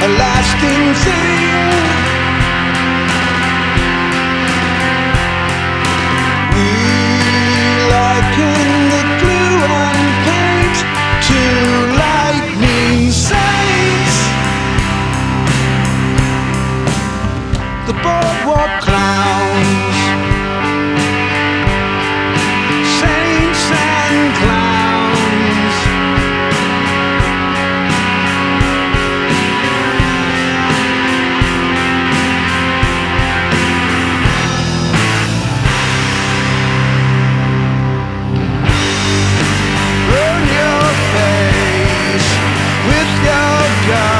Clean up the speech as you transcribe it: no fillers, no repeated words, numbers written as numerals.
lasting thing. We liken the glue and paint to lightning saints. The boardwalk clowns, saints and clowns. Burn your face with your gun.